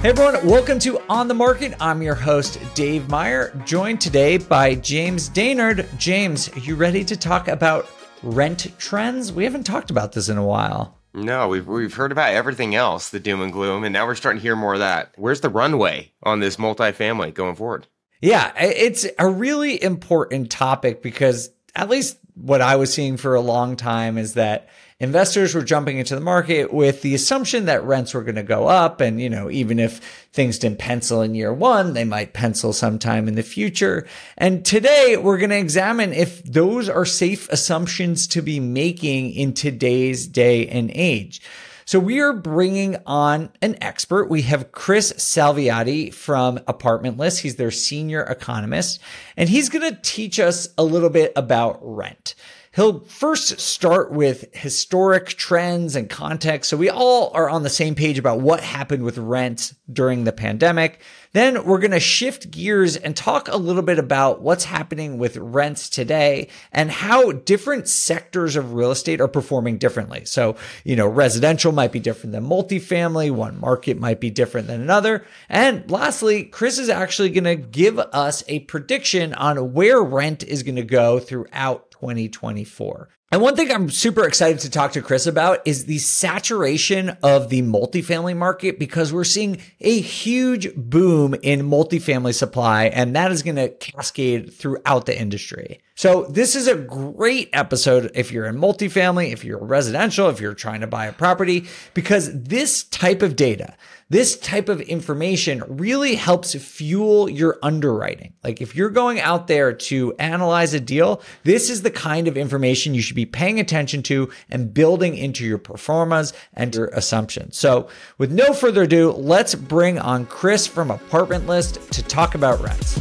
Hey everyone, welcome to On the Market. I'm your host, Dave Meyer, joined today by James Daynard. James, are you ready to talk about rent trends? We haven't talked about this in a while. No, we've heard about everything else, the doom and gloom, and now we're starting to hear more of that. Where's the runway on this multifamily going forward? Yeah, it's a really important topic because at least what I was seeing for a long time is that investors were jumping into the market with the assumption that rents were going to go up. And, even if things didn't pencil in year one, they might pencil sometime in the future. And today we're going to examine if those are safe assumptions to be making in today's day and age. So we are bringing on an expert. We have Chris Salviati from Apartment List. He's their senior economist, and he's going to teach us a little bit about rent. He'll first start with historic trends and context, so we all are on the same page about what happened with rent during the pandemic. Then we're going to shift gears and talk a little bit about what's happening with rents today and how different sectors of real estate are performing differently. So, residential might be different than multifamily. One market might be different than another. And lastly, Chris is actually going to give us a prediction on where rent is going to go throughout 2024. And one thing I'm super excited to talk to Chris about is the saturation of the multifamily market, because we're seeing a huge boom in multifamily supply, and that is going to cascade throughout the industry. So this is a great episode if you're in multifamily, if you're residential, if you're trying to buy a property, because this type of data, this type of information really helps fuel your underwriting. Like if you're going out there to analyze a deal, this is the kind of information you should be paying attention to and building into your pro formas and your assumptions. So with no further ado, let's bring on Chris from Apartment List to talk about rents.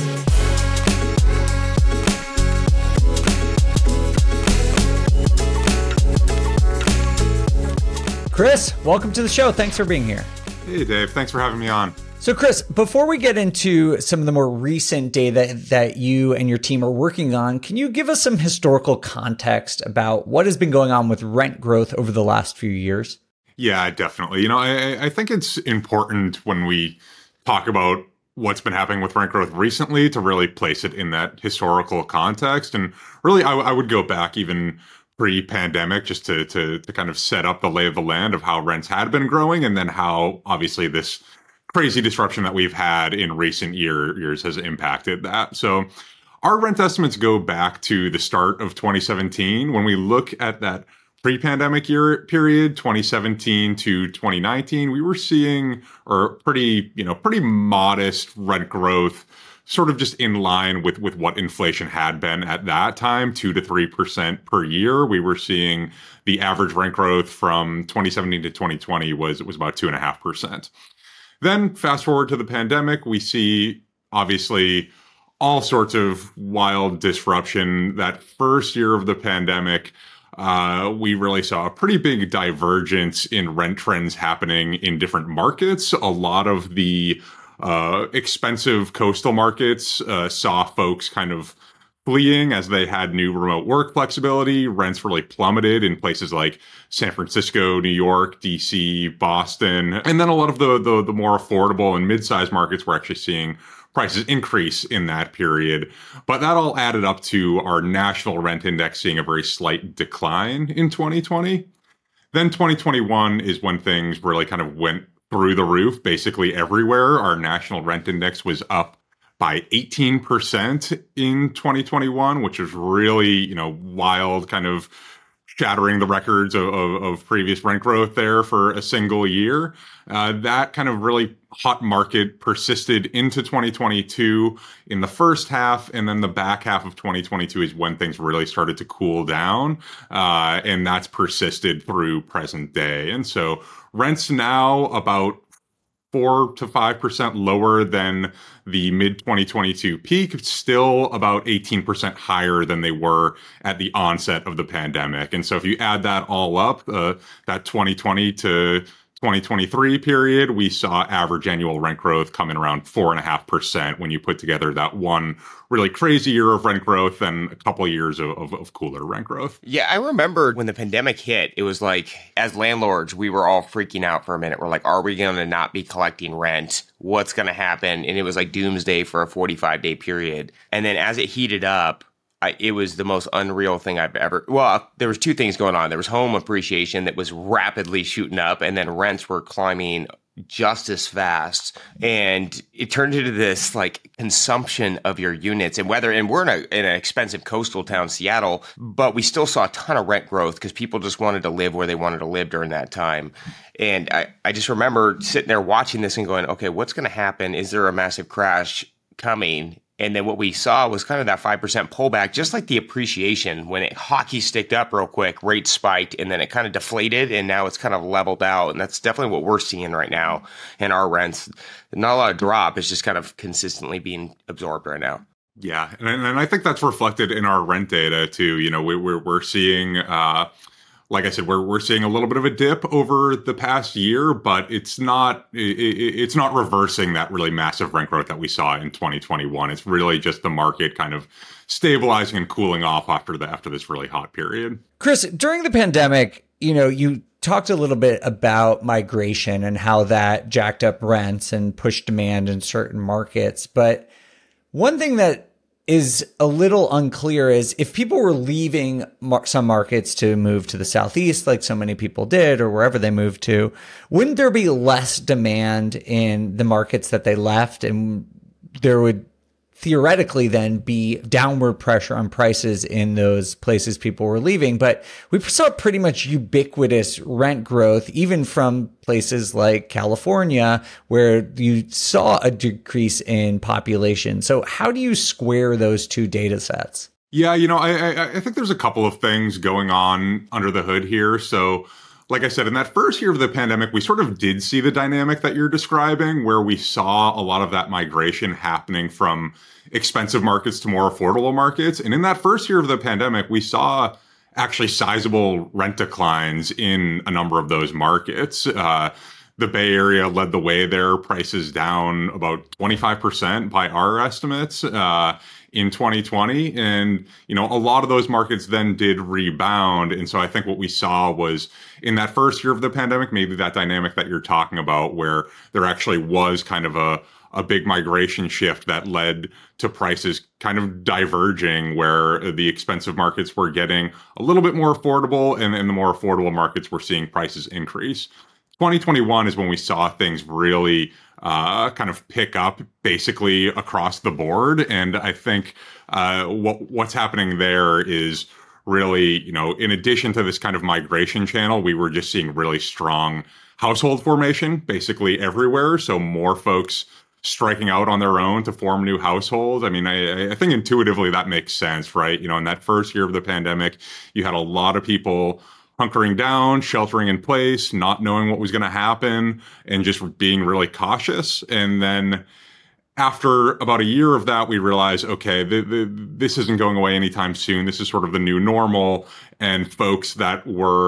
Chris, welcome to the show. Thanks for being here. Hey, Dave. Thanks for having me on. So, Chris, before we get into some of the more recent data that you and your team are working on, can you give us some historical context about what has been going on with rent growth over the last few years? Yeah, definitely. I think it's important when we talk about what's been happening with rent growth recently to really place it in that historical context. And really, I would go back even pre-pandemic just to kind of set up the lay of the land of how rents had been growing, and then how obviously this crazy disruption that we've had in recent years has impacted that. So our rent estimates go back to the start of 2017. When we look at that pre-pandemic year period, 2017 to 2019, we were seeing pretty modest rent growth, sort of just in line with what inflation had been at that time, 2 to 3% per year. We were seeing the average rent growth from 2017 to 2020 was about 2.5%. Then fast forward to the pandemic, we see obviously all sorts of wild disruption. That first year of the pandemic, we really saw a pretty big divergence in rent trends happening in different markets. A lot of the expensive coastal markets saw folks kind of fleeing as they had new remote work flexibility. Rents really plummeted in places like San Francisco, New York, DC, Boston. And then a lot of the more affordable and mid-sized markets were actually seeing prices increase in that period. But that all added up to our national rent index seeing a very slight decline in 2020. Then 2021 is when things really kind of went through the roof, basically everywhere. Our national rent index was up by 18% in 2021, which is really, wild, kind of shattering the records of previous rent growth there for a single year. That kind of really hot market persisted into 2022 in the first half, and then the back half of 2022 is when things really started to cool down, and that's persisted through present day. And so rents now about 4 to 5% lower than the mid-2022 peak, still about 18% higher than they were at the onset of the pandemic. And so if you add that all up, that 2020 to 2023 period, we saw average annual rent growth come in around 4.5% when you put together that one really crazy year of rent growth and a couple of years of cooler rent growth. Yeah, I remember when the pandemic hit, it was like, as landlords, we were all freaking out for a minute. We're like, are we going to not be collecting rent? What's going to happen? And it was like doomsday for a 45-day period. And then as it heated up, it was the most unreal thing I've ever. Well, there was two things going on. There was home appreciation that was rapidly shooting up, and then rents were climbing just as fast. And it turned into this like consumption of your units. And we're in an expensive coastal town, Seattle, but we still saw a ton of rent growth because people just wanted to live where they wanted to live during that time. And I just remember sitting there watching this and going, okay, what's going to happen? Is there a massive crash coming? And then what we saw was kind of that 5% pullback, just like the appreciation. When it hockey sticked up real quick, rates spiked, and then it kind of deflated, and now it's kind of leveled out. And that's definitely what we're seeing right now in our rents. Not a lot of drop. It's just kind of consistently being absorbed right now. Yeah, and I think that's reflected in our rent data too. You know, we're seeing. Like I said, we're seeing a little bit of a dip over the past year, but it's not reversing that really massive rent growth that we saw in 2021. It's really just the market kind of stabilizing and cooling off after this really hot period. Chris, during the pandemic, you talked a little bit about migration and how that jacked up rents and pushed demand in certain markets. But one thing that is a little unclear is if people were leaving some markets to move to the Southeast, like so many people did, or wherever they moved to, wouldn't there be less demand in the markets that they left? And there would theoretically then be downward pressure on prices in those places people were leaving. But we saw pretty much ubiquitous rent growth, even from places like California, where you saw a decrease in population. So how do you square those two data sets? Yeah, I think there's a couple of things going on under the hood here. So like I said, in that first year of the pandemic, we sort of did see the dynamic that you're describing, where we saw a lot of that migration happening from expensive markets to more affordable markets. And in that first year of the pandemic, we saw actually sizable rent declines in a number of those markets. The Bay Area led the way there, prices down about 25% by our estimates in 2020. And, a lot of those markets then did rebound. And so I think what we saw was in that first year of the pandemic, maybe that dynamic that you're talking about, where there actually was kind of a big migration shift that led to prices kind of diverging, where the expensive markets were getting a little bit more affordable, and the more affordable markets were seeing prices increase. 2021 is when we saw things really kind of pick up basically across the board. And I think what's happening there is really, in addition to this kind of migration channel, we were just seeing really strong household formation basically everywhere. So more folks striking out on their own to form new households. I mean, I think intuitively that makes sense, right? In that first year of the pandemic, you had a lot of people hunkering down, sheltering in place, not knowing what was going to happen, and just being really cautious. And then after about a year of that, we realized, okay, this isn't going away anytime soon. This is sort of the new normal. And folks that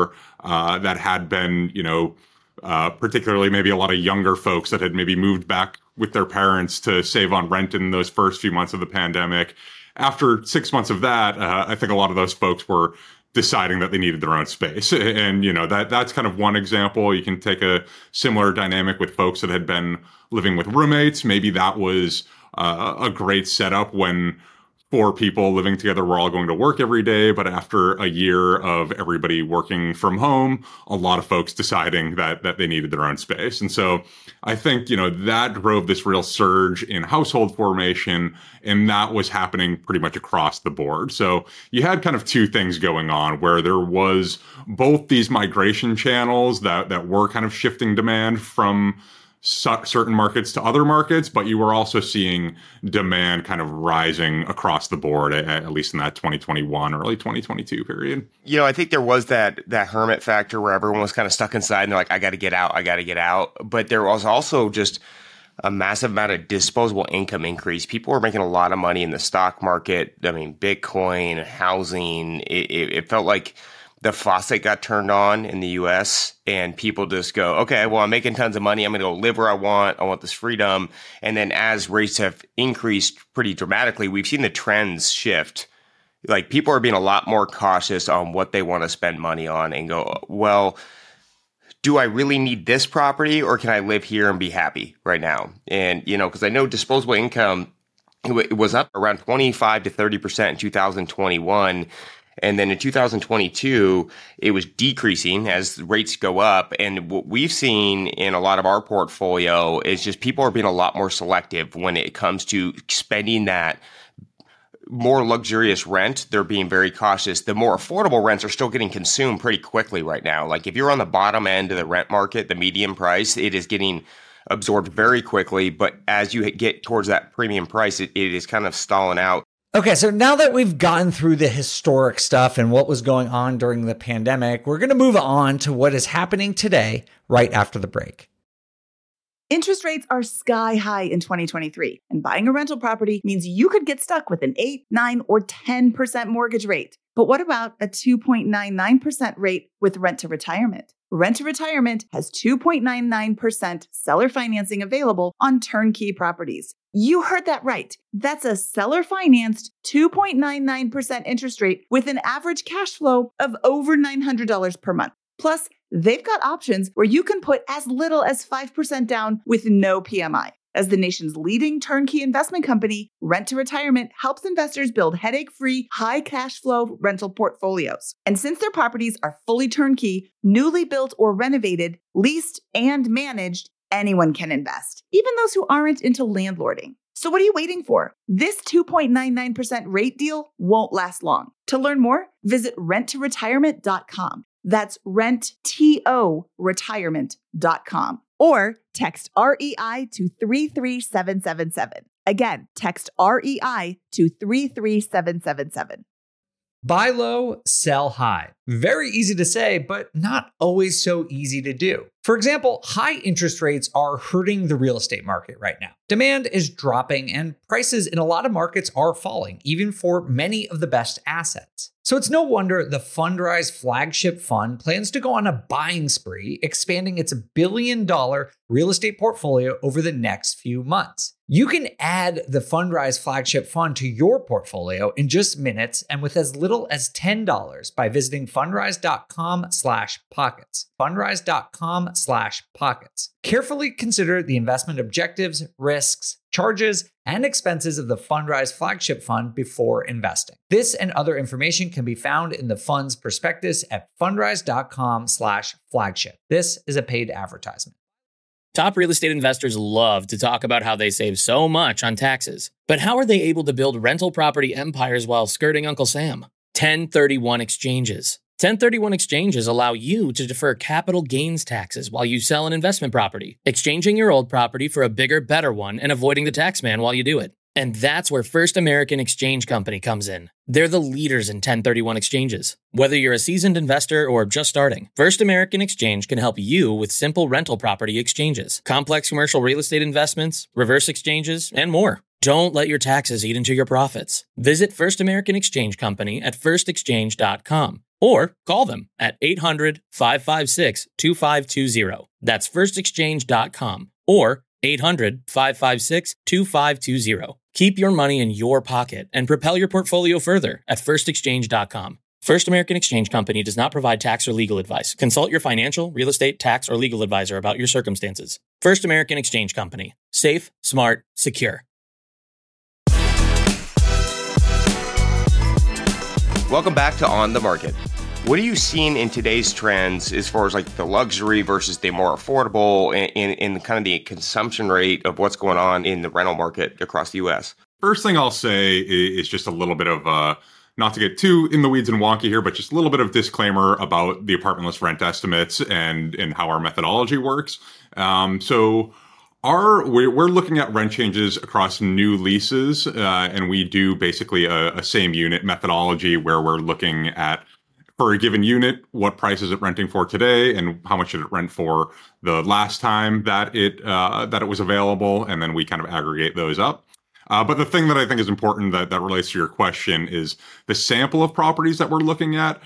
had been, particularly maybe a lot of younger folks that had maybe moved back with their parents to save on rent in those first few months of the pandemic. After 6 months of that, I think a lot of those folks were deciding that they needed their own space. And, that's kind of one example. You can take a similar dynamic with folks that had been living with roommates. Maybe that was a great setup when 4 people living together were all going to work every day. But after a year of everybody working from home, a lot of folks deciding that they needed their own space. And so I think, that drove this real surge in household formation, and that was happening pretty much across the board. So you had kind of two things going on, where there was both these migration channels that were kind of shifting demand from certain markets to other markets, but you were also seeing demand kind of rising across the board, at least in that 2021, early 2022 period. I think there was that hermit factor where everyone was kind of stuck inside and they're like, I got to get out. But there was also just a massive amount of disposable income increase. People were making a lot of money in the stock market. I mean, Bitcoin, housing. It felt like the faucet got turned on in the US and people just go, okay, well, I'm making tons of money. I'm going to go live where I want this freedom. And then as rates have increased pretty dramatically, we've seen the trends shift. Like people are being a lot more cautious on what they want to spend money on and go, well, do I really need this property or can I live here and be happy right now? And, because I know disposable income, it was up around 25 to 30% in 2021. And then in 2022, it was decreasing as rates go up. And what we've seen in a lot of our portfolio is just people are being a lot more selective when it comes to spending that more luxurious rent. They're being very cautious. The more affordable rents are still getting consumed pretty quickly right now. Like if you're on the bottom end of the rent market, the median price, it is getting absorbed very quickly. But as you get towards that premium price, it is kind of stalling out. Okay, so now that we've gotten through the historic stuff and what was going on during the pandemic, we're going to move on to what is happening today, right after the break. Interest rates are sky high in 2023, and buying a rental property means you could get stuck with an 8, 9, or 10% mortgage rate. But what about a 2.99% rate with Rent to Retirement? Rent to Retirement has 2.99% seller financing available on turnkey properties. You heard that right. That's a seller-financed 2.99% interest rate with an average cash flow of over $900 per month. Plus, they've got options where you can put as little as 5% down with no PMI. As the nation's leading turnkey investment company, Rent to Retirement helps investors build headache-free, high cash flow rental portfolios. And since their properties are fully turnkey, newly built or renovated, leased, and managed, anyone can invest, even those who aren't into landlording. So what are you waiting for? This 2.99% rate deal won't last long. To learn more, visit renttoretirement.com. That's renttoretirement.com. Or text REI to 33777. Again, text REI to 33777. Buy low, sell high. Very easy to say, but not always so easy to do. For example, high interest rates are hurting the real estate market right now. Demand is dropping and prices in a lot of markets are falling, even for many of the best assets. So it's no wonder the Fundrise flagship fund plans to go on a buying spree, expanding its $1 billion real estate portfolio over the next few months. You can add the Fundrise flagship fund to your portfolio in just minutes and with as little as $10 by visiting fundrise.com/pockets. Fundrise.com/pockets. Carefully consider the investment objectives, risks, charges, and expenses of the Fundrise flagship fund before investing. This and other information can be found in the fund's prospectus at fundrise.com/flagship. This is a paid advertisement. Top real estate investors love to talk about how they save so much on taxes. But how are they able to build rental property empires while skirting Uncle Sam? 1031 exchanges. 1031 exchanges allow you to defer capital gains taxes while you sell an investment property, exchanging your old property for a bigger, better one and avoiding the tax man while you do it. And that's where First American Exchange Company comes in. They're the leaders in 1031 exchanges. Whether you're a seasoned investor or just starting, First American Exchange can help you with simple rental property exchanges, complex commercial real estate investments, reverse exchanges, and more. Don't let your taxes eat into your profits. Visit First American Exchange Company at firstexchange.com or call them at 800-556-2520. That's firstexchange.com or 800-556-2520. Keep your money in your pocket and propel your portfolio further at firstexchange.com. First American Exchange Company does not provide tax or legal advice. Consult your financial, real estate, tax, or legal advisor about your circumstances. First American Exchange Company. Safe, smart, secure. Welcome back to On the Market. What are you seeing in today's trends as far as like the luxury versus the more affordable and kind of the consumption rate of what's going on in the rental market across the U.S.? First thing I'll say is just a little bit of, not to get too in the weeds and wonky here, but just a little bit of disclaimer about the apartment list rent estimates and how our methodology works. So we're looking at rent changes across new leases, and we do basically a same unit methodology where we're looking at, for a given unit, what price is it renting for today, and how much did it rent for the last time that it was available, and then we kind of aggregate those up. But the thing that I think is important that relates to your question is the sample of properties that we're looking at,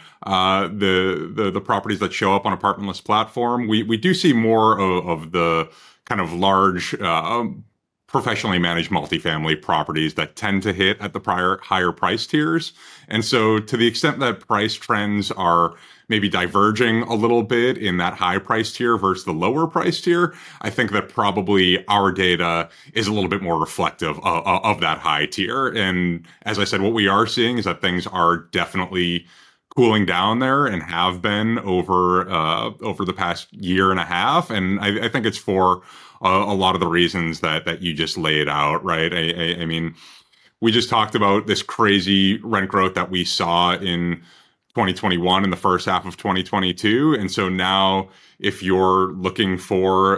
the properties that show up on Apartment List platform. We do see more of the kind of large, professionally managed multifamily properties that tend to hit at the higher price tiers. And so to the extent that price trends are maybe diverging a little bit in that high price tier versus the lower price tier, I think that probably our data is a little bit more reflective of that high tier. And as I said, what we are seeing is that things are definitely cooling down there and have been over the past year and a half. And I think it's for a lot of the reasons that you just laid out, right? I mean, we just talked about this crazy rent growth that we saw in 2021 and the first half of 2022. And so now if you're looking for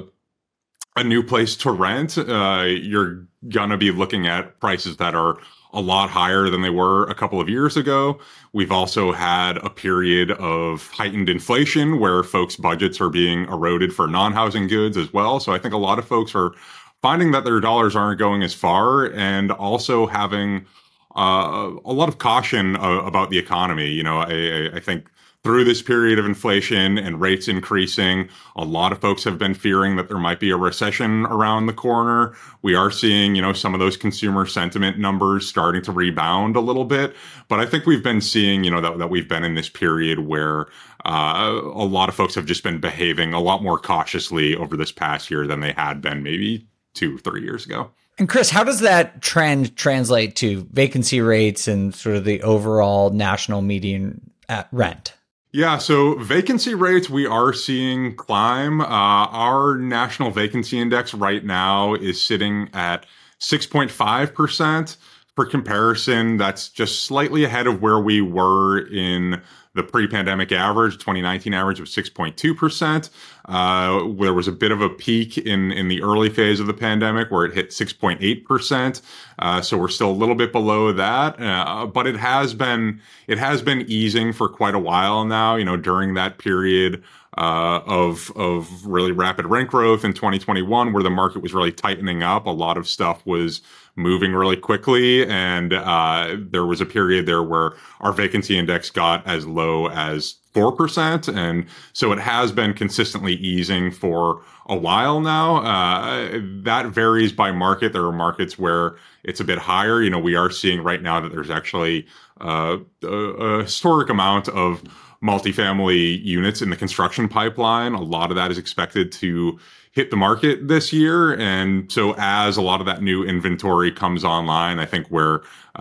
a new place to rent, you're going to be looking at prices that are a lot higher than they were a couple of years ago. We've also had a period of heightened inflation where folks' budgets are being eroded for non-housing goods as well. So I think a lot of folks are finding that their dollars aren't going as far, and also having a lot of caution about the economy. You know, I think through this period of inflation and rates increasing, a lot of folks have been fearing that there might be a recession around the corner. We are seeing, some of those consumer sentiment numbers starting to rebound a little bit. But I think we've been seeing, that we've been in this period where a lot of folks have just been behaving a lot more cautiously over this past year than they had been maybe 2-3 years ago. And Chris, how does that trend translate to vacancy rates and sort of the overall national median rent? Yeah, so vacancy rates we are seeing climb. Our national vacancy index right now is sitting at 6.5%. For comparison, that's just slightly ahead of where we were in the pre-pandemic average. 2019 average was 6.2%. There was a bit of a peak in the early phase of the pandemic where it hit 6.8%. So we're still a little bit below that. But it has been easing for quite a while now. During that period of really rapid rent growth in 2021, where the market was really tightening up, a lot of stuff was moving really quickly. And there was a period there where our vacancy index got as low as 4%. And so it has been consistently easing for a while now. That varies by market. There are markets where it's a bit higher. We are seeing right now that there's actually a historic amount of multifamily units in the construction pipeline. A lot of that is expected to hit the market this year. And so as a lot of that new inventory comes online, I think we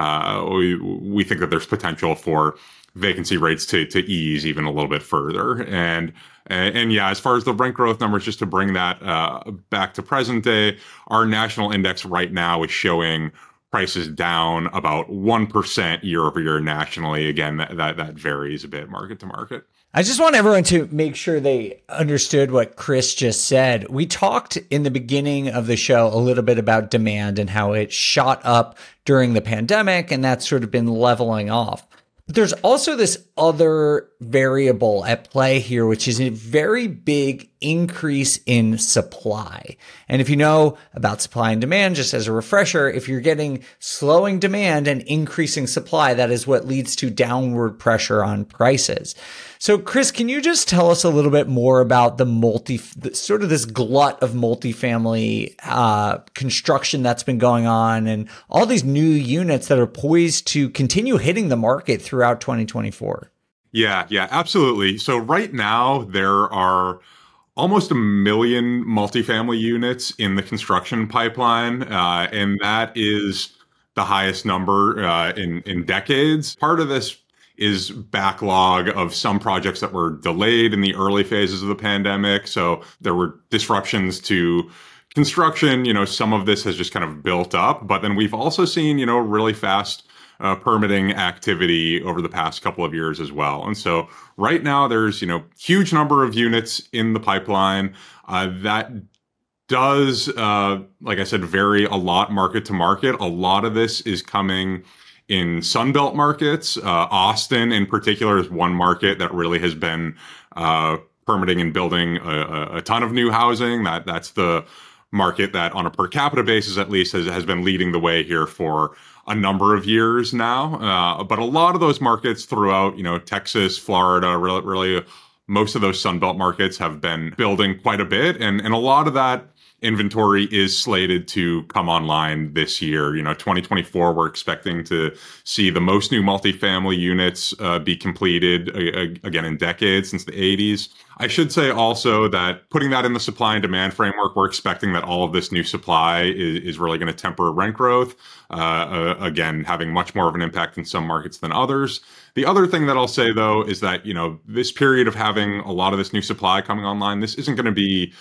think that there's potential for vacancy rates to ease even a little bit further. And yeah, as far as the rent growth numbers, just to bring that back to present day, our national index right now is showing prices down about 1% year over year nationally. Again, that varies a bit market to market. I just want everyone to make sure they understood what Chris just said. We talked in the beginning of the show a little bit about demand and how it shot up during the pandemic, and that's sort of been leveling off. But there's also this other variable at play here, which is a very big increase in supply. And if you know about supply and demand, just as a refresher, if you're getting slowing demand and increasing supply, that is what leads to downward pressure on prices. So Chris, can you just tell us a little bit more about sort of this glut of multifamily construction that's been going on and all these new units that are poised to continue hitting the market throughout 2024? Yeah, absolutely. So right now there are almost 1 million multifamily units in the construction pipeline, and that is the highest number in decades. Part of this is backlog of some projects that were delayed in the early phases of the pandemic. So there were disruptions to construction. Some of this has just kind of built up, but then we've also seen, really fast permitting activity over the past couple of years as well. And so right now there's, huge number of units in the pipeline that does, like I said, vary a lot market to market. A lot of this is coming in Sunbelt markets. Austin in particular is one market that really has been permitting and building a ton of new housing. That's the market that on a per capita basis, at least, has been leading the way here for a number of years now. But a lot of those markets throughout, Texas, Florida, really most of those Sunbelt markets have been building quite a bit. And a lot of that inventory is slated to come online this year. 2024, we're expecting to see the most new multifamily units be completed again in decades, since the 80s. I should say also that putting that in the supply and demand framework, we're expecting that all of this new supply is really going to temper rent growth, again, having much more of an impact in some markets than others. The other thing that I'll say, though, is that, this period of having a lot of this new supply coming online, this isn't going to be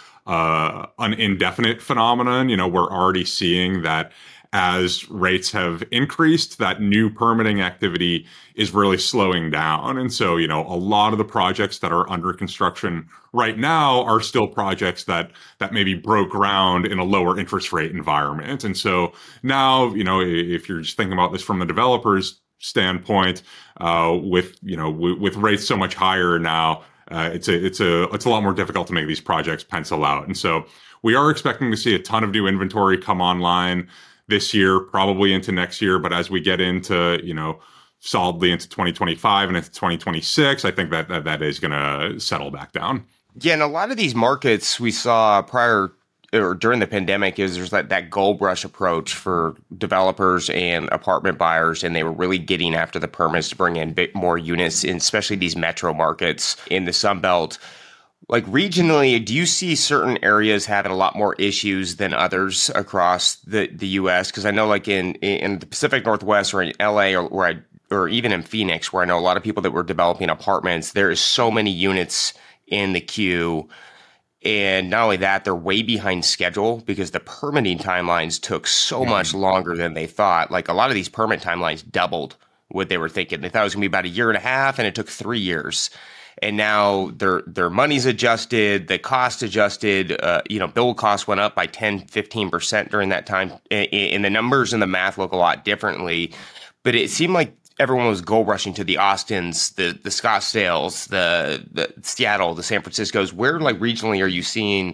an indefinite phenomenon. We're already seeing that as rates have increased, that new permitting activity is really slowing down. And so, a lot of the projects that are under construction right now are still projects that maybe broke ground in a lower interest rate environment. And so now, if you're just thinking about this from the developer's standpoint, with rates so much higher now, it's a lot more difficult to make these projects pencil out. And so we are expecting to see a ton of new inventory come online this year, probably into next year. But as we get into, solidly into 2025 and into 2026, I think that is going to settle back down. Yeah, and a lot of these markets we saw prior or during the pandemic is there's that gold rush approach for developers and apartment buyers, and they were really getting after the permits to bring in a bit more units, especially these metro markets in the Sun Belt. Like regionally, do you see certain areas having a lot more issues than others across the U.S.? Because I know, like in the Pacific Northwest or in L.A. or even in Phoenix, where I know a lot of people that were developing apartments, there is so many units in the queue. And not only that, they're way behind schedule because the permitting timelines took so much longer than they thought. Like a lot of these permit timelines doubled what they were thinking. They thought it was going to be about a year and a half, and it took 3 years. And now their money's adjusted, the cost adjusted, build costs went up by 10, 15% during that time. And the numbers and the math look a lot differently. But it seemed like everyone was gold rushing to the Austins, the Scottsdales, the Seattle, the San Franciscos. Where, like, regionally are you seeing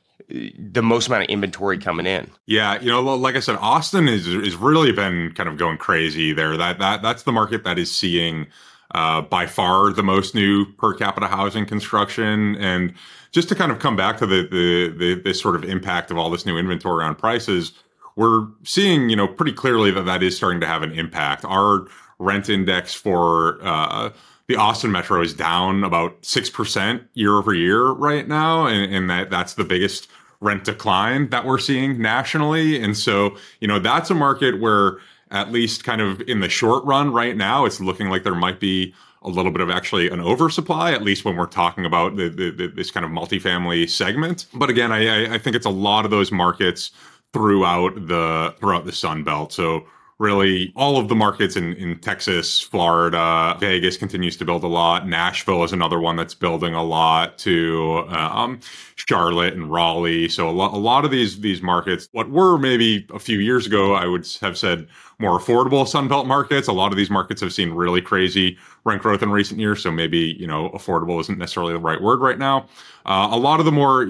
the most amount of inventory coming in? Yeah, like I said, Austin is really been kind of going crazy there. That's the market that is seeing by far the most new per capita housing construction. And just to kind of come back to this sort of impact of all this new inventory on prices, we're seeing, pretty clearly that is starting to have an impact. Our rent index for the Austin Metro is down about 6% year over year right now. And that's the biggest rent decline that we're seeing nationally. And so, that's a market where, at least kind of in the short run right now, it's looking like there might be a little bit of actually an oversupply, at least when we're talking about this kind of multifamily segment. But again, I think it's a lot of those markets throughout the Sun Belt. So really, all of the markets in Texas, Florida, Vegas continues to build a lot. Nashville is another one that's building a lot too. Charlotte and Raleigh. So a lot of these markets, what were maybe a few years ago, I would have said more affordable Sunbelt markets. A lot of these markets have seen really crazy rent growth in recent years. So maybe, affordable isn't necessarily the right word right now. A lot of the more,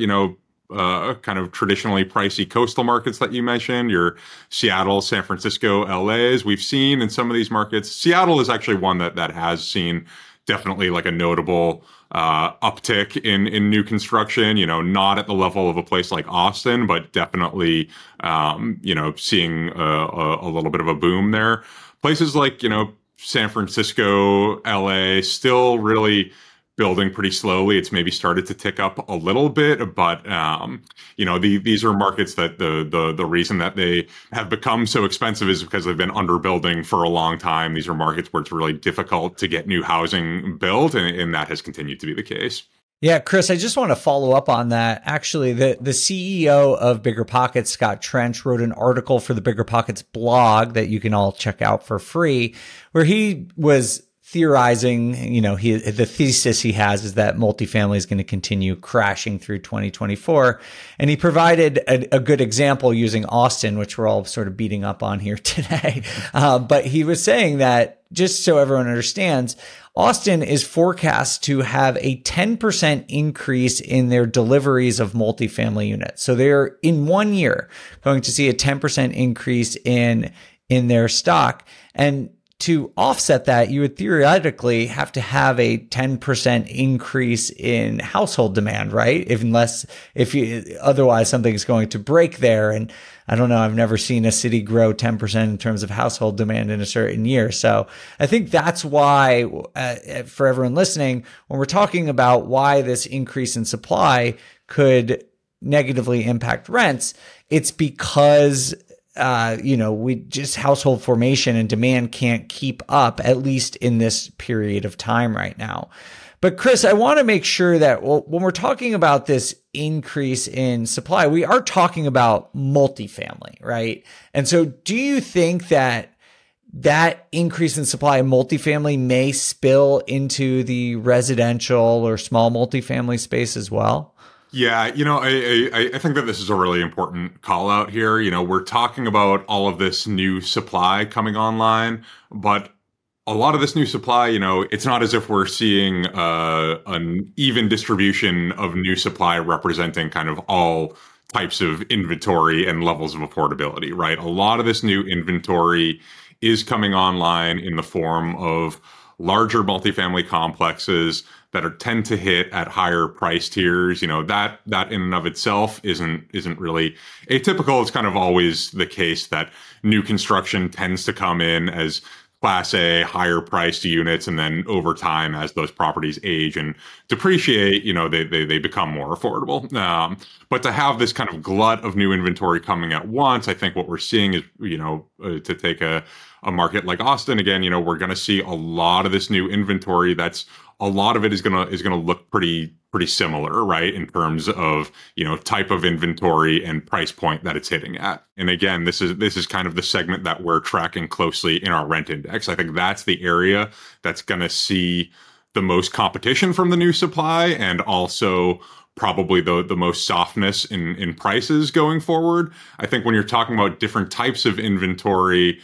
kind of traditionally pricey coastal markets that you mentioned, your Seattle, San Francisco, LAs, we've seen in some of these markets. Seattle is actually one that has seen definitely like a notable uptick in new construction, not at the level of a place like Austin, but definitely, seeing a little bit of a boom there. Places like, San Francisco, LA, still really building pretty slowly. It's maybe started to tick up a little bit, but these are markets that the reason that they have become so expensive is because they've been underbuilding for a long time. These are markets where it's really difficult to get new housing built, and that has continued to be the case. Yeah, Chris, I just want to follow up on that. Actually, the CEO of BiggerPockets, Scott Trench, wrote an article for the BiggerPockets blog that you can all check out for free, where he was theorizing, the thesis he has is that multifamily is going to continue crashing through 2024. And he provided a good example using Austin, which we're all sort of beating up on here today. But he was saying that just so everyone understands, Austin is forecast to have a 10% increase in their deliveries of multifamily units. So they're in 1 year going to see a 10% increase in their stock. And to offset that, you would theoretically have to have a 10% increase in household demand, right? Otherwise something's going to break there. And I don't know, I've never seen a city grow 10% in terms of household demand in a certain year. So I think that's why, for everyone listening, when we're talking about why this increase in supply could negatively impact rents, it's because household formation and demand can't keep up, at least in this period of time right now. But Chris, I want to make sure that when we're talking about this increase in supply, we are talking about multifamily, right? And so do you think that increase in supply of multifamily may spill into the residential or small multifamily space as well? Yeah, I think that this is a really important call out here. We're talking about all of this new supply coming online, but a lot of this new supply, it's not as if we're seeing an even distribution of new supply representing kind of all types of inventory and levels of affordability, right? A lot of this new inventory is coming online in the form of larger multifamily complexes that tend to hit at higher price tiers. That in and of itself isn't really atypical. It's kind of always the case that new construction tends to come in as Class A, higher priced units, and then over time, as those properties age and depreciate, they become more affordable. But to have this kind of glut of new inventory coming at once, I think what we're seeing is, to take a market like Austin again, we're going to see a lot of this new inventory. A lot of it is going to look pretty similar, right, in terms of type of inventory and price point that it's hitting at. And again, this is kind of the segment that we're tracking closely in our rent index. I think that's the area that's going to see the most competition from the new supply, and also probably the most softness in prices going forward. I think when you're talking about different types of inventory,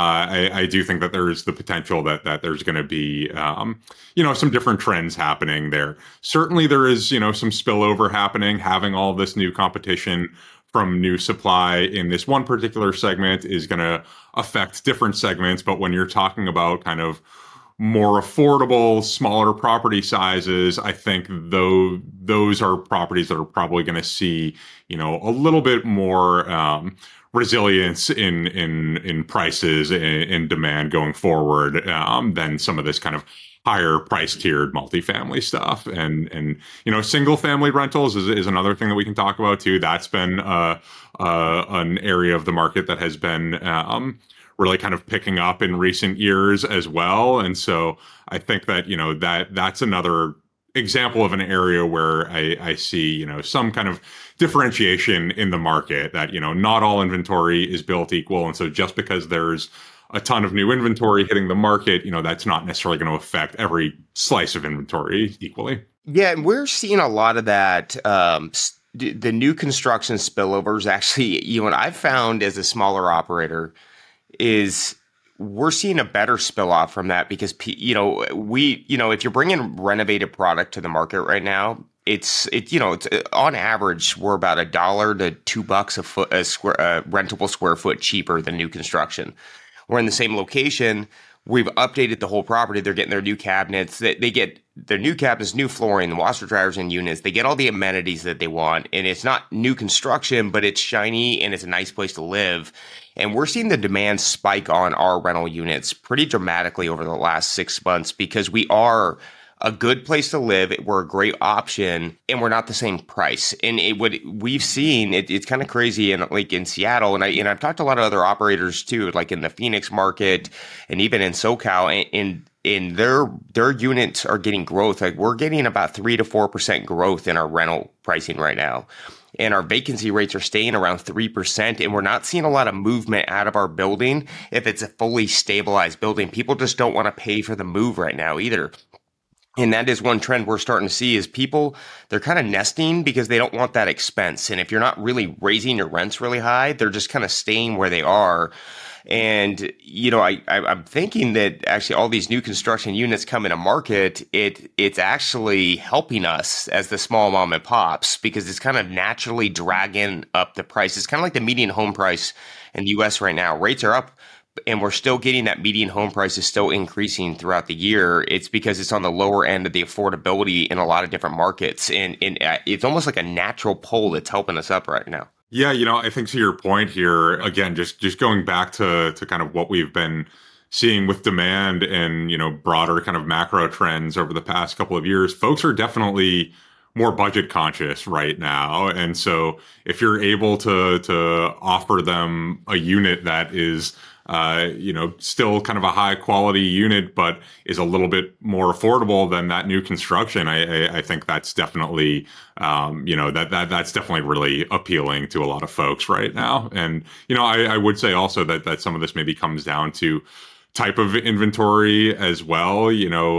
I do think that there's the potential that there's going to be, some different trends happening there. Certainly there is, some spillover happening. Having all this new competition from new supply in this one particular segment is going to affect different segments. But when you're talking about kind of more affordable, smaller property sizes, I think those are properties that are probably going to see, a little bit more resilience in prices and demand going forward than some of this kind of higher price tiered multifamily stuff. And single family rentals is another thing that we can talk about too. That's been an area of the market that has been really kind of picking up in recent years as well. And so I think that, that's another example of an area where I see, some kind of differentiation in the market that, not all inventory is built equal. And so just because there's a ton of new inventory hitting the market, that's not necessarily going to affect every slice of inventory equally. Yeah, and we're seeing a lot of that. The new construction spillovers actually, what I've found as a smaller operator is we're seeing a better spill off from that because, if you're bringing renovated product to the market right now, it's on average, we're about $1 to $2 a rentable square foot cheaper than new construction. We're in the same location. We've updated the whole property. They're getting their new cabinets. They get their new cabinets, new flooring, the washer dryers and units. They get all the amenities that they want. And it's not new construction, but it's shiny and it's a nice place to live. And we're seeing the demand spike on our rental units pretty dramatically over the last 6 months because we are a good place to live. We're a great option and we're not the same price. And we've seen it's kind of crazy in Seattle. And I've talked to a lot of other operators too, like in the Phoenix market and even in SoCal, and their units are getting growth. Like we're getting about 3 to 4% growth in our rental pricing right now. And our vacancy rates are staying around 3%, and we're not seeing a lot of movement out of our building. If it's a fully stabilized building, people just don't want to pay for the move right now either. And that is one trend we're starting to see is people, they're kind of nesting because they don't want that expense. And if you're not really raising your rents really high, they're just kind of staying where they are. And, I'm thinking that actually all these new construction units coming to market, it's actually helping us as the small mom and pops because it's kind of naturally dragging up the price. It's kind of like the median home price in the US right now. Rates are up and we're still getting that median home price is still increasing throughout the year. It's because it's on the lower end of the affordability in a lot of different markets. And it's almost like a natural pull that's helping us up right now. Yeah, I think to your point here, again, just going back to kind of what we've been seeing with demand and, broader kind of macro trends over the past couple of years, folks are definitely more budget conscious right now. And so if you're able to offer them a unit that is still kind of a high quality unit, but is a little bit more affordable than that new construction, I think that's definitely, that's definitely really appealing to a lot of folks right now. And, I would say also that some of this maybe comes down to type of inventory as well.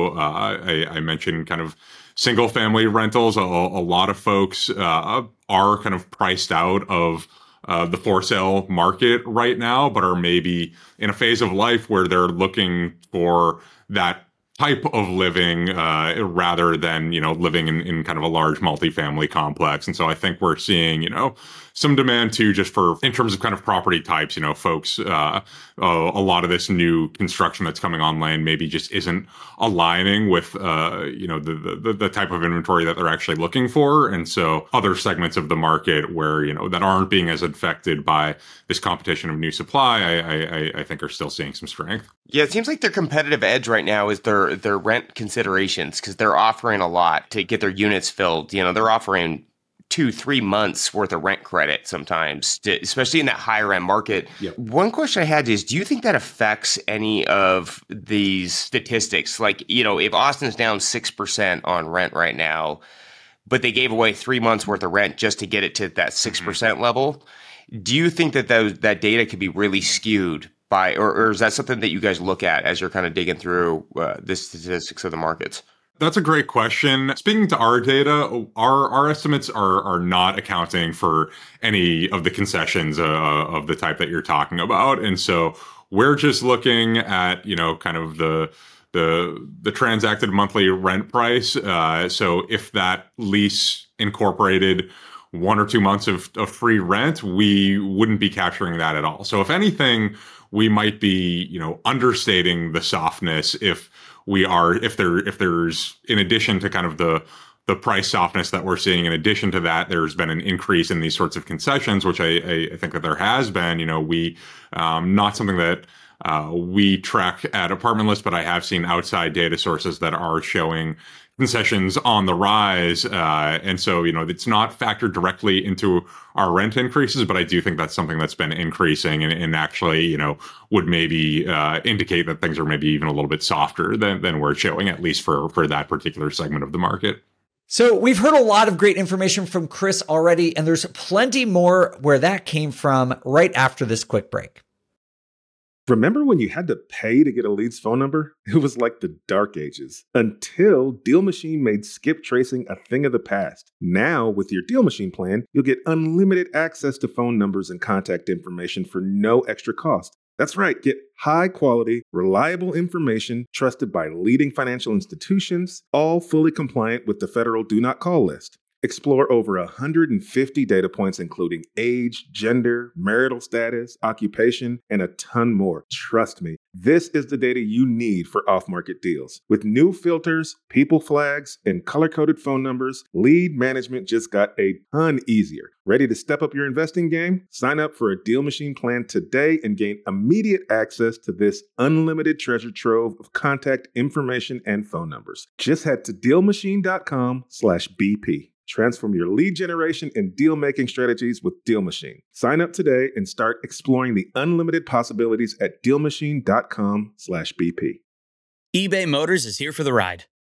I mentioned kind of single family rentals. A lot of folks are kind of priced out of the for sale market right now, but are maybe in a phase of life where they're looking for that type of living rather than, living in kind of a large multifamily complex. And so I think we're seeing, some demand too, just in terms of kind of property types, folks, a lot of this new construction that's coming online maybe just isn't aligning with, the type of inventory that they're actually looking for. And so other segments of the market where, that aren't being as affected by this competition of new supply, I think are still seeing some strength. Yeah, it seems like their competitive edge right now is their rent considerations because they're offering a lot to get their units filled. They're offering 2-3 months worth of rent credit sometimes, especially in that higher end market. Yep. One question I had is, do you think that affects any of these statistics? Like, if Austin's down 6% on rent right now, but they gave away 3 months worth of rent just to get it to that 6% level, do you think that that data could be really skewed by, or is that something that you guys look at as you're kind of digging through the statistics of the markets? That's a great question. Speaking to our data, our estimates are not accounting for any of the concessions of the type that you're talking about. And so we're just looking at, kind of the transacted monthly rent price. So if that lease incorporated 1 or 2 months of free rent, we wouldn't be capturing that at all. So if anything, we might be, understating the softness if there's, in addition to kind of the price softness that we're seeing, in addition to that, there's been an increase in these sorts of concessions, which I think that there has been. We not something that we track at Apartment List, but I have seen outside data sources that are showing concessions on the rise. And so, it's not factored directly into our rent increases, but I do think that's something that's been increasing and actually, would maybe indicate that things are maybe even a little bit softer than we're showing, at least for that particular segment of the market. So we've heard a lot of great information from Chris already, and there's plenty more where that came from right after this quick break. Remember when you had to pay to get a lead's phone number? It was like the dark ages, until Deal Machine made skip tracing a thing of the past. Now, with your Deal Machine plan, you'll get unlimited access to phone numbers and contact information for no extra cost. That's right, get high-quality, reliable information trusted by leading financial institutions, all fully compliant with the federal Do Not Call list. Explore over 150 data points, including age, gender, marital status, occupation, and a ton more. Trust me, this is the data you need for off-market deals. With new filters, people flags, and color-coded phone numbers, lead management just got a ton easier. Ready to step up your investing game? Sign up for a Deal Machine plan today and gain immediate access to this unlimited treasure trove of contact information and phone numbers. Just head to DealMachine.com/BP. Transform your lead generation and deal-making strategies with Deal Machine. Sign up today and start exploring the unlimited possibilities at DealMachine.com/BP. eBay Motors is here for the ride.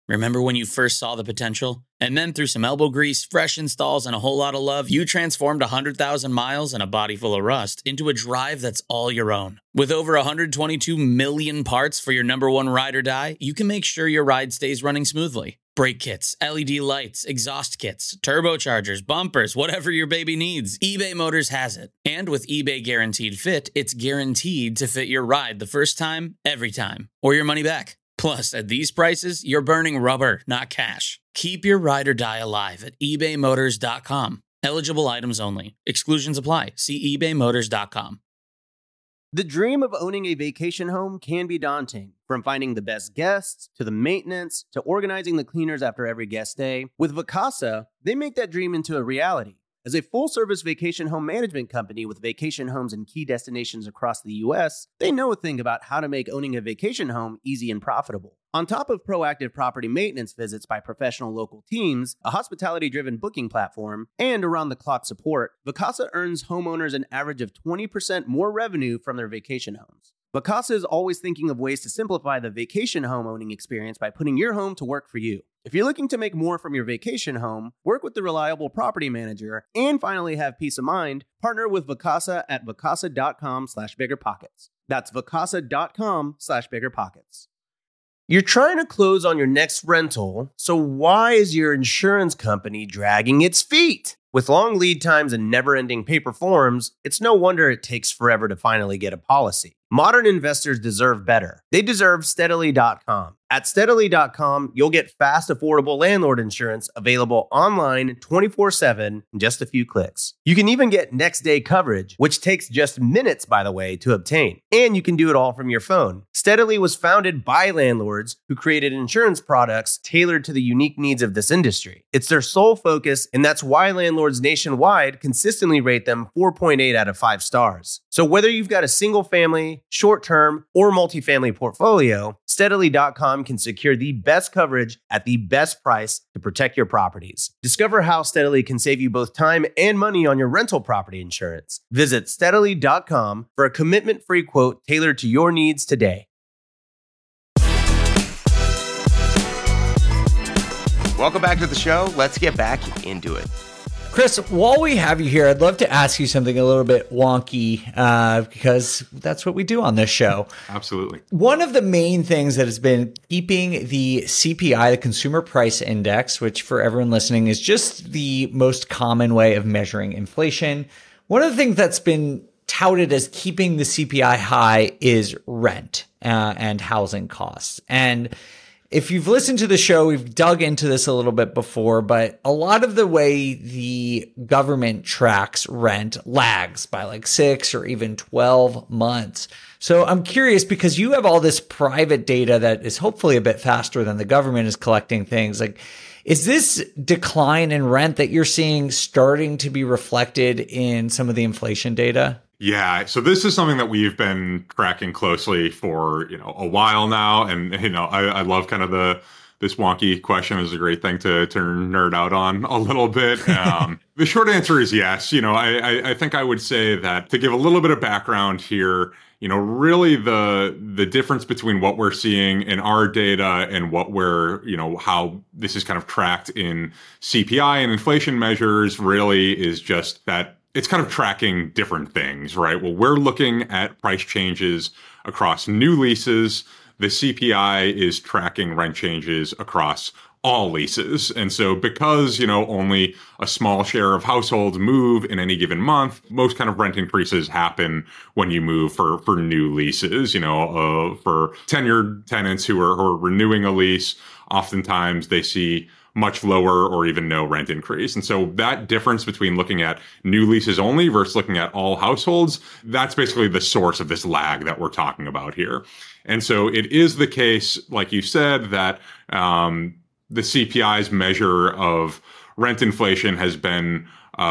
Remember when you first saw the potential? And then through some elbow grease, fresh installs, and a whole lot of love, you transformed 100,000 miles and a body full of rust into a drive that's all your own. With over 122 million parts for your number one ride or die, you can make sure your ride stays running smoothly. Brake kits, LED lights, exhaust kits, turbochargers, bumpers, whatever your baby needs, eBay Motors has it. And with eBay Guaranteed Fit, it's guaranteed to fit your ride the first time, every time, or your money back. Plus, at these prices, you're burning rubber, not cash. Keep your ride or die alive at ebaymotors.com. Eligible items only. Exclusions apply. See ebaymotors.com. The dream of owning a vacation home can be daunting. From finding the best guests, to the maintenance, to organizing the cleaners after every guest day. With Vacasa, they make that dream into a reality. As a full-service vacation home management company with vacation homes in key destinations across the U.S., they know a thing about how to make owning a vacation home easy and profitable. On top of proactive property maintenance visits by professional local teams, a hospitality-driven booking platform, and around-the-clock support, Vacasa earns homeowners an average of 20% more revenue from their vacation homes. Vacasa is always thinking of ways to simplify the vacation home owning experience by putting your home to work for you. If you're looking to make more from your vacation home, work with the reliable property manager, and finally have peace of mind, partner with Vacasa at vacasa.com/biggerpockets. That's vacasa.com/biggerpockets. You're trying to close on your next rental, so why is your insurance company dragging its feet? With long lead times and never-ending paper forms, it's no wonder it takes forever to finally get a policy. Modern investors deserve better. They deserve Steadily.com. At Steadily.com, you'll get fast, affordable landlord insurance available online 24/7 in just a few clicks. You can even get next-day coverage, which takes just minutes, by the way, to obtain. And you can do it all from your phone. Steadily was founded by landlords who created insurance products tailored to the unique needs of this industry. It's their sole focus, and that's why landlords nationwide consistently rate them 4.8 out of 5 stars. So whether you've got a single-family, short-term, or multifamily portfolio, Steadily.com can secure the best coverage at the best price to protect your properties. Discover how Steadily can save you both time and money on your rental property insurance. Visit Steadily.com for a commitment-free quote tailored to your needs today. Welcome back to the show. Let's get back into it. Chris, while we have you here, I'd love to ask you something a little bit wonky because that's what we do on this show. Absolutely. One of the main things that has been keeping the CPI, the Consumer Price Index, which for everyone listening is just the most common way of measuring inflation. One of the things that's been touted as keeping the CPI high is rent and housing costs. And if you've listened to the show, we've dug into this a little bit before, but a lot of the way the government tracks rent lags by like 6 or even 12 months. So I'm curious, because you have all this private data that is hopefully a bit faster than the government is collecting things. Like, is this decline in rent that you're seeing starting to be reflected in some of the inflation data? Yeah, so this is something that we've been tracking closely for, a while now. And, I love kind of this wonky question. Is a great thing to nerd out on a little bit. The short answer is yes. I think I would say that, to give a little bit of background here, really the difference between what we're seeing in our data and what we're, how this is kind of tracked in CPI and inflation measures really is just that it's kind of tracking different things, right? Well, we're looking at price changes across new leases. The CPI is tracking rent changes across all leases. And so because, only a small share of households move in any given month, most kind of rent increases happen when you move for new leases. For tenured tenants who are renewing a lease, oftentimes they see much lower or even no rent increase. And so that difference between looking at new leases only versus looking at all households, that's basically the source of this lag that we're talking about here. And so it is the case, like you said, that the CPI's measure of rent inflation has been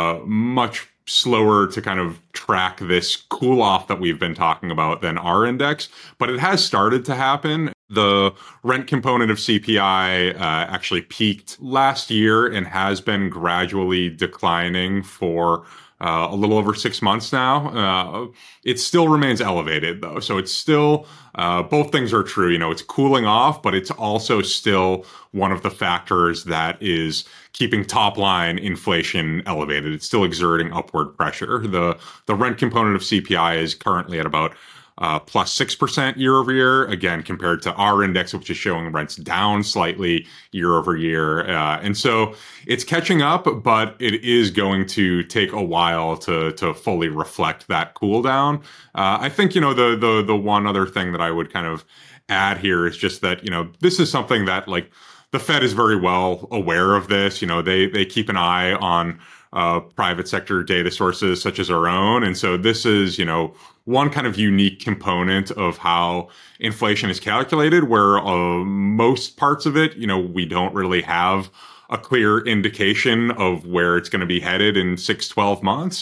much slower to kind of track this cool off that we've been talking about than our index, but it has started to happen. The rent component of CPI actually peaked last year and has been gradually declining for a little over 6 months now. It still remains elevated, though. So it's still, both things are true. It's cooling off, but it's also still one of the factors that is keeping top line inflation elevated. It's still exerting upward pressure. The rent component of CPI is currently at about plus 6% year over year, again, compared to our index, which is showing rents down slightly year over year. And so it's catching up, but it is going to take a while to fully reflect that cool down. I think, the one other thing that I would kind of add here is just that, this is something that like the Fed is very well aware of this. They keep an eye on private sector data sources such as our own. And so this is, one kind of unique component of how inflation is calculated, where most parts of it, we don't really have a clear indication of where it's going to be headed in 6-12 months.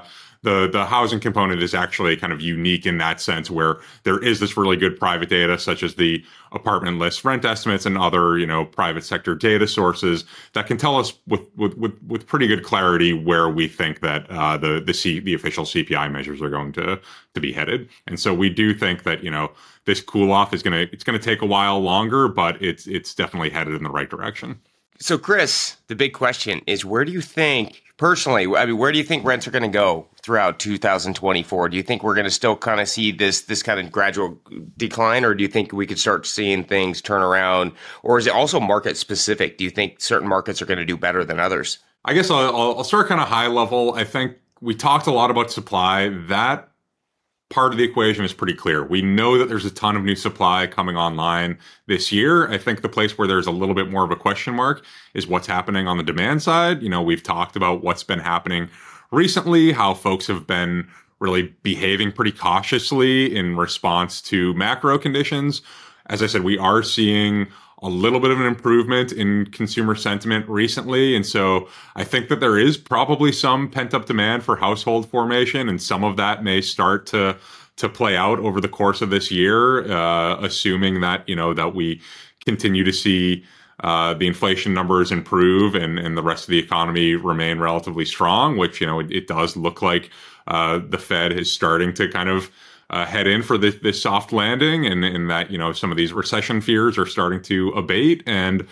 The housing component is actually kind of unique in that sense, where there is this really good private data, such as the apartment list rent estimates and other, private sector data sources that can tell us with pretty good clarity where we think that the official CPI measures are going to be headed. And so we do think that this cool off is gonna take a while longer, but it's definitely headed in the right direction. So, Chris, the big question is, where do you think, personally, where do you think rents are going to go throughout 2024? Do you think we're going to still kind of see this kind of gradual decline, or do you think we could start seeing things turn around? Or is it also market specific? Do you think certain markets are going to do better than others? I guess I'll start kind of high level. I think we talked a lot about supply. That part of the equation is pretty clear. We know that there's a ton of new supply coming online this year. I think the place where there's a little bit more of a question mark is what's happening on the demand side. We've talked about what's been happening recently, how folks have been really behaving pretty cautiously in response to macro conditions. As I said, we are seeing a little bit of an improvement in consumer sentiment recently. And so I think that there is probably some pent-up demand for household formation, and some of that may start to play out over the course of this year, assuming that, that we continue to see the inflation numbers improve and the rest of the economy remain relatively strong, which, it does look like the Fed is starting to kind of head in for this soft landing, and that, some of these recession fears are starting to abate. And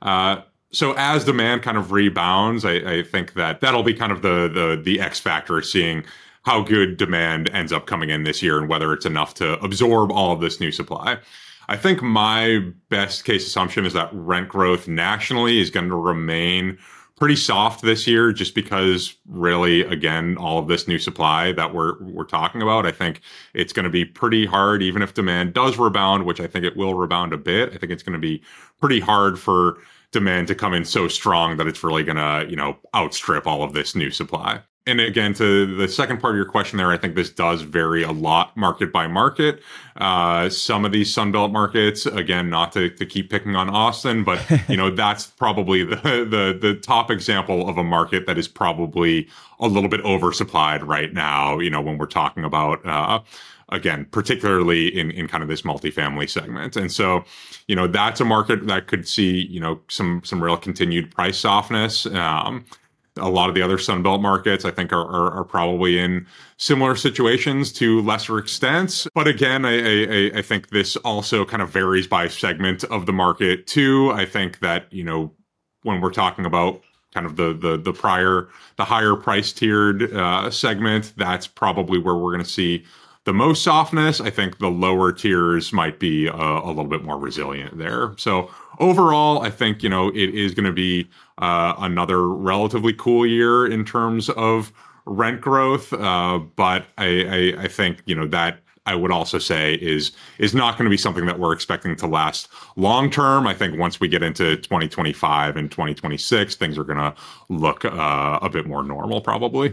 so as demand kind of rebounds, I think that that'll be kind of the X factor, seeing how good demand ends up coming in this year and whether it's enough to absorb all of this new supply. I think my best case assumption is that rent growth nationally is going to remain pretty soft this year, just because really, again, all of this new supply that we're talking about. I think it's going to be pretty hard, even if demand does rebound, which I think it will rebound a bit. I think it's going to be pretty hard for demand to come in so strong that it's really going to, outstrip all of this new supply. And again, to the second part of your question there, I think this does vary a lot market by market. Some of these Sunbelt markets, again, not to keep picking on Austin, but that's probably the top example of a market that is probably a little bit oversupplied right now, when we're talking about again, particularly in kind of this multifamily segment. And so, that's a market that could see, some real continued price softness. A lot of the other Sunbelt markets, I think, are probably in similar situations to lesser extents. But again, I think this also kind of varies by segment of the market too. I think that, when we're talking about kind of the higher price tiered segment, that's probably where we're going to see the most softness. I think the lower tiers might be a little bit more resilient there. So overall, I think, it is going to be another relatively cool year in terms of rent growth. But I think, that I would also say is not going to be something that we're expecting to last long term. I think once we get into 2025 and 2026, things are going to look a bit more normal, probably.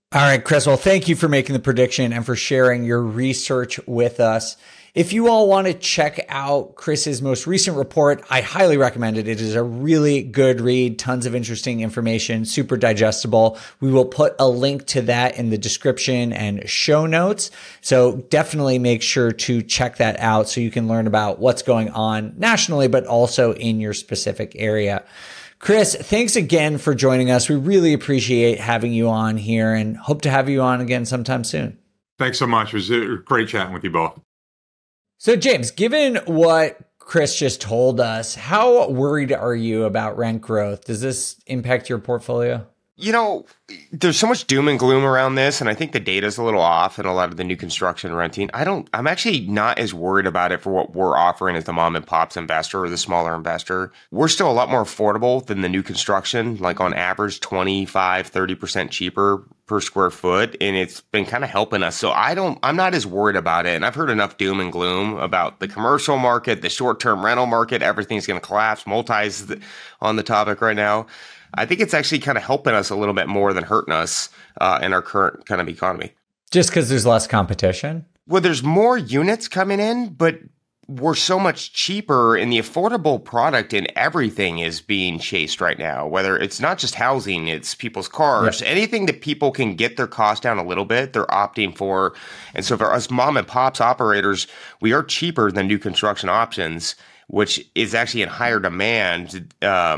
All right, Chris. Well, thank you for making the prediction and for sharing your research with us. If you all want to check out Chris's most recent report, I highly recommend it. It is a really good read, tons of interesting information, super digestible. We will put a link to that in the description and show notes. So definitely make sure to check that out so you can learn about what's going on nationally, but also in your specific area. Chris, thanks again for joining us. We really appreciate having you on here and hope to have you on again sometime soon. Thanks so much. It was great chatting with you both. So, James, given what Chris just told us, how worried are you about rent growth? Does this impact your portfolio? You know, there's so much doom and gloom around this, and I think the data's a little off in a lot of the new construction renting. I'm actually not as worried about it for what we're offering as the mom and pops investor or the smaller investor. We're still a lot more affordable than the new construction, like on average 25, 30% cheaper per square foot, and it's been kind of helping us. So I'm not as worried about it. And I've heard enough doom and gloom about the commercial market, the short-term rental market, everything's going to collapse. Multi's on the topic right now. I think it's actually kind of helping us a little bit more than hurting us in our current kind of economy. Just because there's less competition? Well, there's more units coming in, but we're so much cheaper, and the affordable product in everything is being chased right now. Whether it's not just housing, it's people's cars, anything that people can get their cost down a little bit, they're opting for. And so for us mom and pops operators, we are cheaper than new construction options, which is actually in higher demand.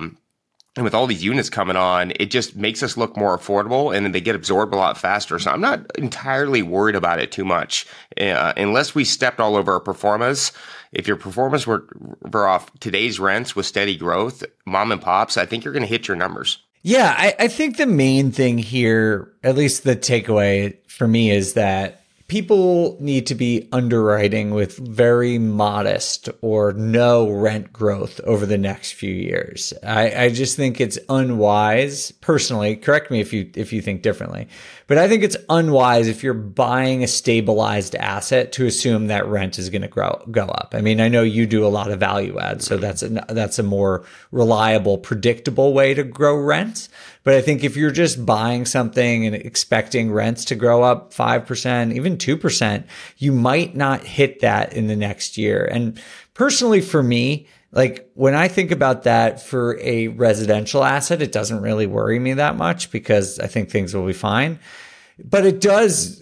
And with all these units coming on, it just makes us look more affordable, and then they get absorbed a lot faster. So I'm not entirely worried about it too much, unless we stepped all over our performance. If your performance were off today's rents with steady growth, mom and pops, I think you're going to hit your numbers. Yeah, I think the main thing here, at least the takeaway for me, is that people need to be underwriting with very modest or no rent growth over the next few years. I just think it's unwise, personally. Correct me if you think differently, but I think it's unwise if you're buying a stabilized asset to assume that rent is going to go up. I mean, I know you do a lot of value add, so that's a more reliable, predictable way to grow rent. But I think if you're just buying something and expecting rents to grow up 5%, even 2%, you might not hit that in the next year. And personally, for me, like when I think about that for a residential asset, it doesn't really worry me that much because I think things will be fine. But it does,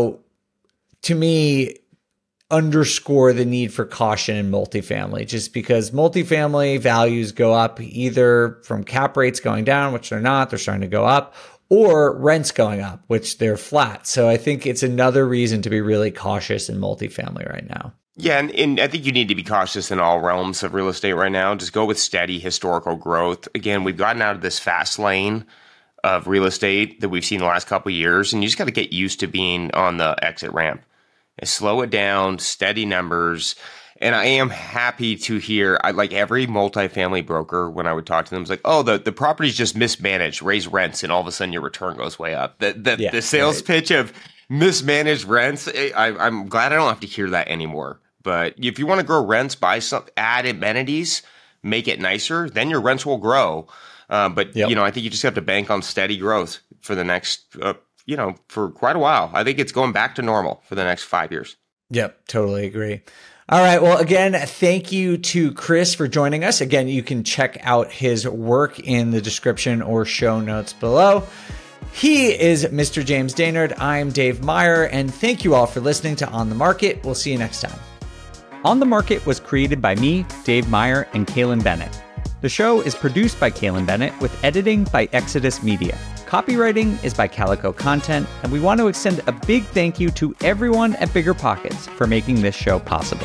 to me, underscore the need for caution in multifamily, just because multifamily values go up either from cap rates going down, which they're not, they're starting to go up, or rents going up, which they're flat. So I think it's another reason to be really cautious in multifamily right now. Yeah, and I think you need to be cautious in all realms of real estate right now. Just go with steady historical growth. Again, we've gotten out of this fast lane of real estate that we've seen the last couple of years, and you just got to get used to being on the exit ramp. Slow it down, steady numbers. And I am happy to hear, like every multifamily broker, when I would talk to them, was like, oh, the property's just mismanaged, raise rents, and all of a sudden your return goes way up. The sales pitch of mismanaged rents, I'm glad I don't have to hear that anymore. But if you want to grow rents, add amenities, make it nicer, then your rents will grow. I think you just have to bank on steady growth for the next for quite a while. I think it's going back to normal for the next 5 years. Yep, totally agree. All right. Well, again, thank you to Chris for joining us. Again, you can check out his work in the description or show notes below. He is Mr. James Daynard. I'm Dave Meyer, and thank you all for listening to On the Market. We'll see you next time. On the Market was created by me, Dave Meyer, and Kaylin Bennett. The show is produced by Kaylin Bennett with editing by Exodus Media. Copywriting is by Calico Content, and we want to extend a big thank you to everyone at BiggerPockets for making this show possible.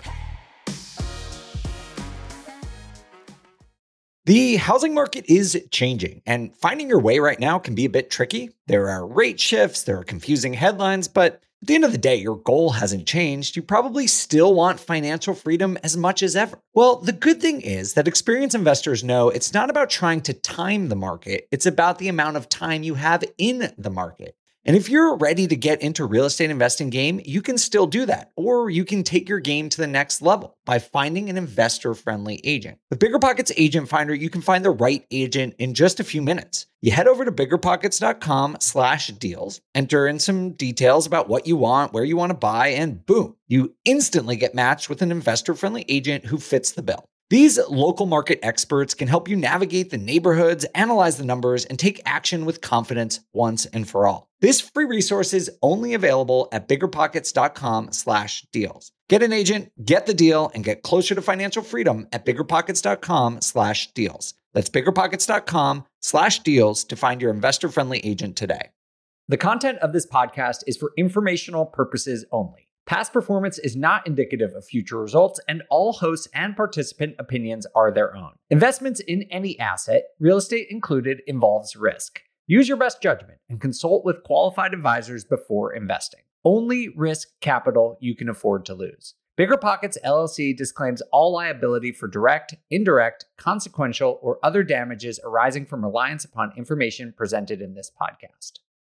The housing market is changing, and finding your way right now can be a bit tricky. There are rate shifts, there are confusing headlines, but at the end of the day, your goal hasn't changed. You probably still want financial freedom as much as ever. Well, the good thing is that experienced investors know it's not about trying to time the market. It's about the amount of time you have in the market. And if you're ready to get into real estate investing game, you can still do that. Or you can take your game to the next level by finding an investor-friendly agent. With BiggerPockets Agent Finder, you can find the right agent in just a few minutes. You head over to biggerpockets.com/deals, enter in some details about what you want, where you want to buy, and boom, you instantly get matched with an investor-friendly agent who fits the bill. These local market experts can help you navigate the neighborhoods, analyze the numbers, and take action with confidence once and for all. This free resource is only available at biggerpockets.com/deals. Get an agent, get the deal, and get closer to financial freedom at biggerpockets.com/deals. That's biggerpockets.com/deals to find your investor-friendly agent today. The content of this podcast is for informational purposes only. Past performance is not indicative of future results, and all hosts and participant opinions are their own. Investments in any asset, real estate included, involves risk. Use your best judgment and consult with qualified advisors before investing. Only risk capital you can afford to lose. BiggerPockets LLC disclaims all liability for direct, indirect, consequential, or other damages arising from reliance upon information presented in this podcast.